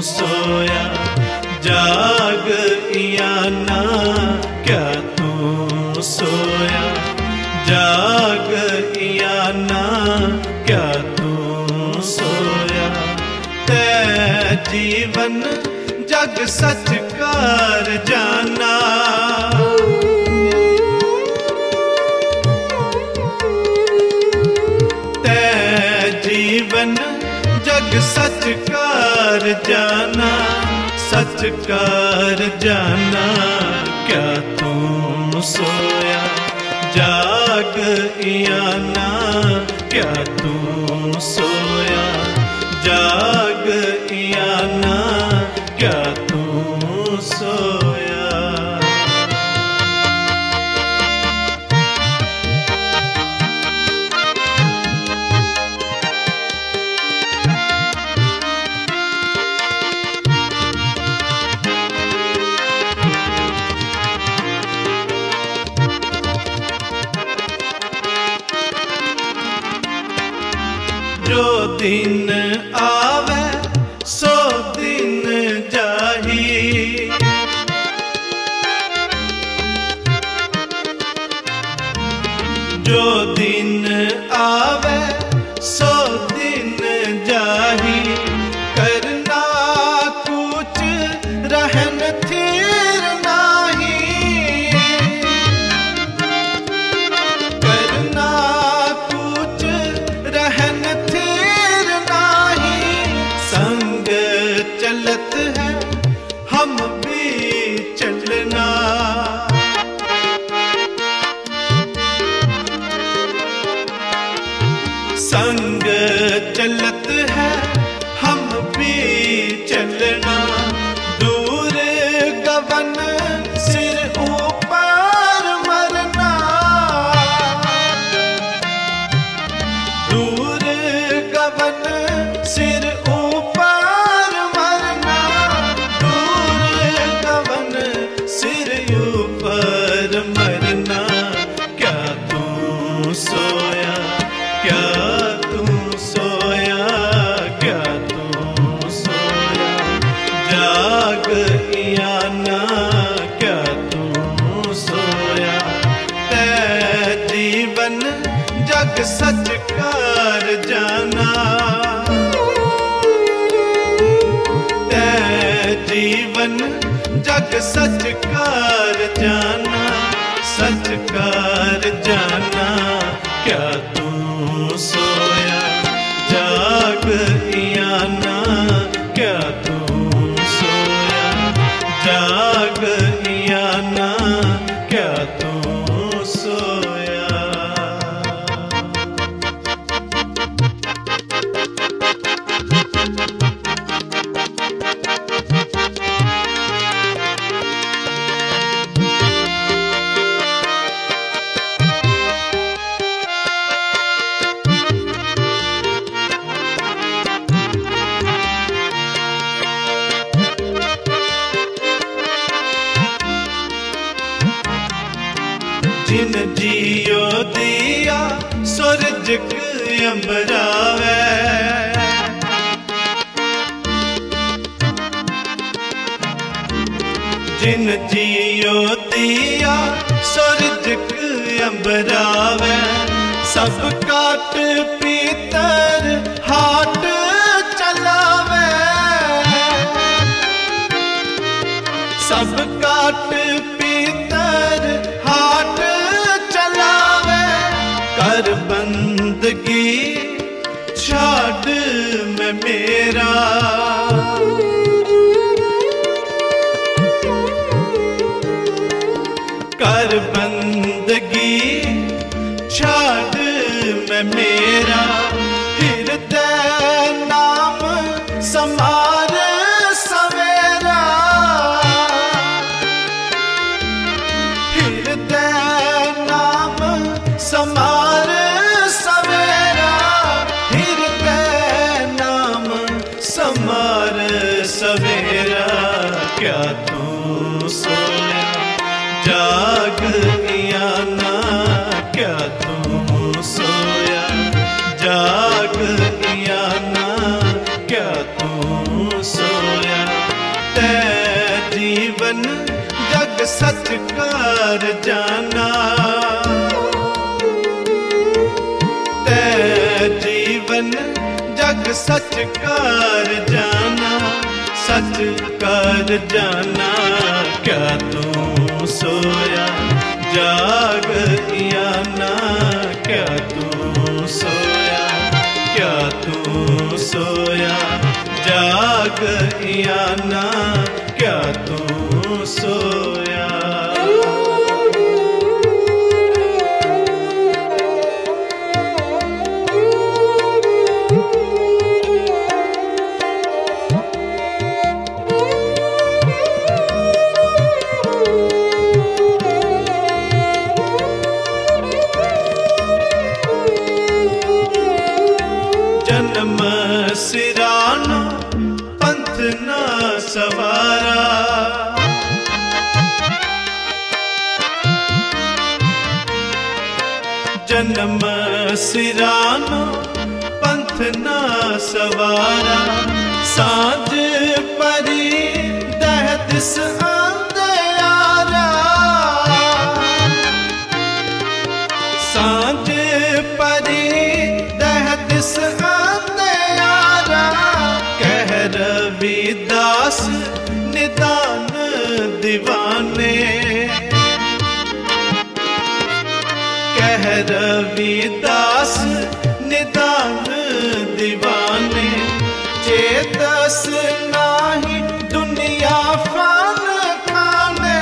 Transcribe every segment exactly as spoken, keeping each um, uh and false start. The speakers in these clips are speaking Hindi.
सोया, जाग इयाना क्या तू सोया, जाग इयाना क्या तू सोया। तै जीवन जग सच कर जाना, तै जीवन जग सच कर जाना, सच कर जाना क्या तू सोया, जाग इयाना क्या तू सोया, जाग इयाना क्या तू सोया। जो दिन आवे सो दिन जाही, जो दिन आवे सो दिन जाही, करना कुछ रहन थिर नाही, करना कुछ रहन थिर नाही, संग चलत है हम भी चलना, संग चलत है हम भी चलना, दूर गगन सिर ऊपर मरना, दूर गगन सिर ऊपर मरना, दूर गगन सिर ऊपर मरना क्या तू सोया, क्या तू सोया, क्या तू सोया, जाग इयाना क्या तू सोया। तै जीवन जग सच कर जाना, तै जीवन जग सच कर जाना, सच कर जाना क्या तू सोया, जाग इयाना क्या तू सोया, जाग इयाना क्या तू सोया। जिन जियो दिया सूरज अंबरावे, जिन जियो दिया सूरज अंबरावे, सब काट पीतर हाट चलावे, सब काट पीतर हाट चलावे, कर बंदगी छाड़ में मेरा, कर बंदगी छाड़ में मेरा, हृदय नाम समार सवेरा, हृदय नाम समार सवेरा, हृदय नाम समार सवेरा क्या तू सोया, जाग इयाना क्या तू सोया, जाग इयाना क्या तू सोया। जीवन जग सच कर जाना, ते जीवन जग सच कर जाना, सच कर जाना। क्या तू सोया जाग या ना, क्या तू सोया, क्या तू सोया जाग या ना, क्या तू सोया। जन्म सिराना पंथ ना सवारा, जन्म सिराना पंथ ना सवारा। सांझ परी दह दिस अंधियारा, सांझ परी दह दिस रविदास निदान दीवाने, कह रविदास निदान दीवाने। चेतस नाही दुनिया फान खाने,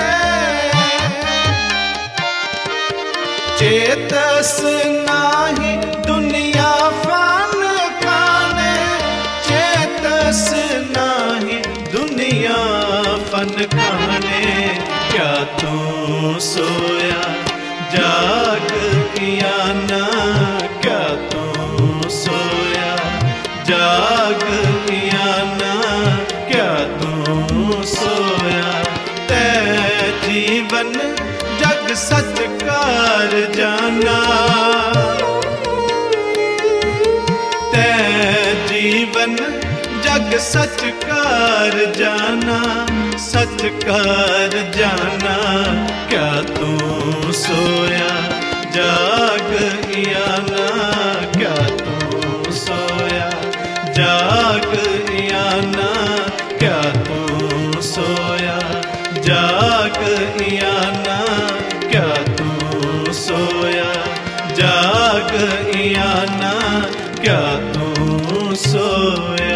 चेतस नाही दुनिया फान खाने, चेतस नाही दुनिया फन खाने। क्या तू सोया जाग या ना, क्या तू सोया जाग या ना, क्या तू सोया। ते जीवन जग सच कर जाना, ते जीवन जग सच कर जाना, सच कर जाना। क्या तू सोया जाग या ना, क्या तू सोया जाग या ना, क्या तू सोया जाग या ना, क्या तू सोया जाग या ना, क्या तू सोया।